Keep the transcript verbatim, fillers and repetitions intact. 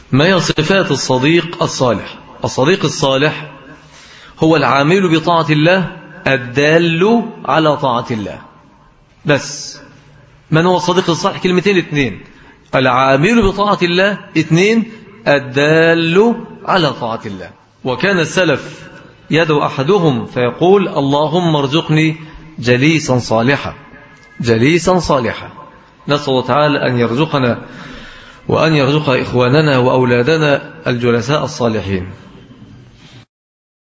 ما هي صفات الصديق الصالح؟ الصديق الصالح هو العامل بطاعة الله الدال على طاعة الله. بس من هو الصديق الصالح؟ كلمتين اثنين: العامل بطاعة الله، اثنين الدال على طاعة الله. وكان السلف يدعو أحدهم فيقول: اللهم ارزقني جليسا صالحا، جليسا صالحا. نسأل الله تعالى أن يرزقنا وأن يرزق إخواننا وأولادنا الجلساء الصالحين.